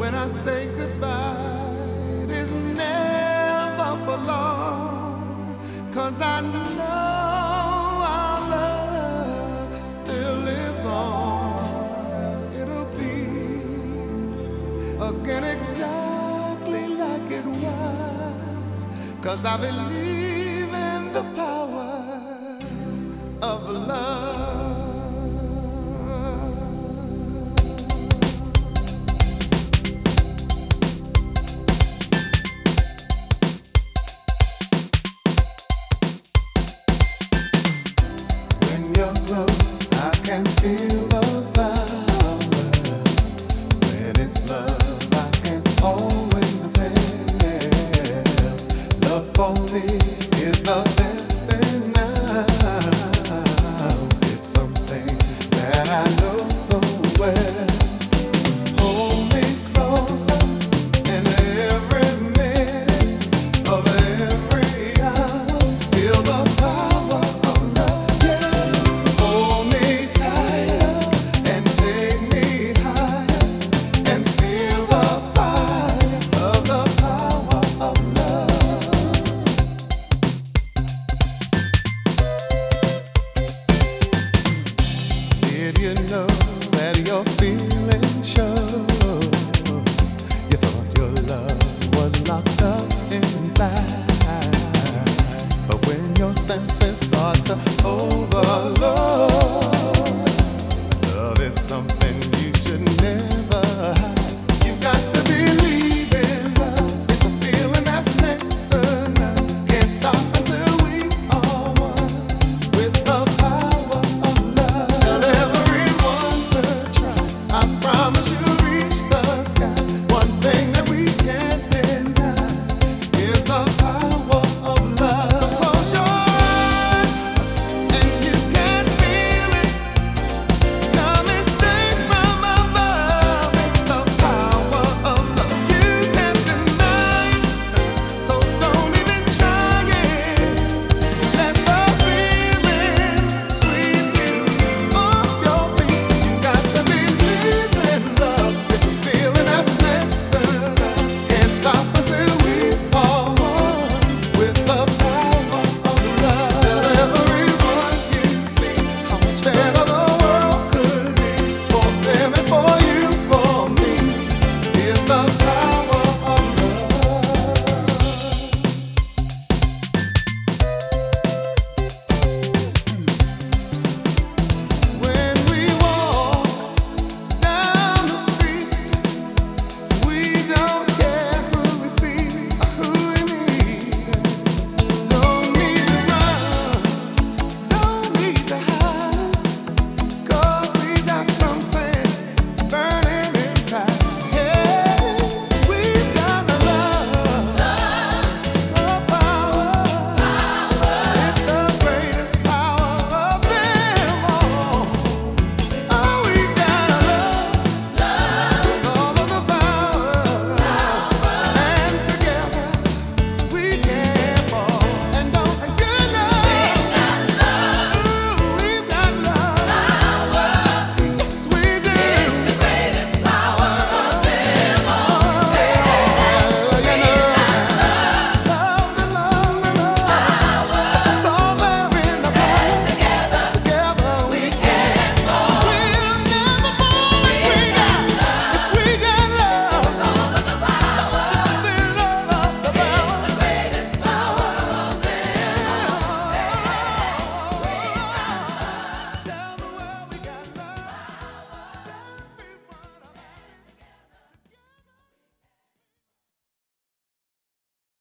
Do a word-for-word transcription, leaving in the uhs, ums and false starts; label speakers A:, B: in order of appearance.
A: When I say goodbye, it is never for long, 'cause I know our love still lives on. It'll be again exactly like it was, 'cause I believe in the power of love. I can feel the power. When it's love, I can always tell. Love for me is the best thing now. It's something that I know so well. Hold me close.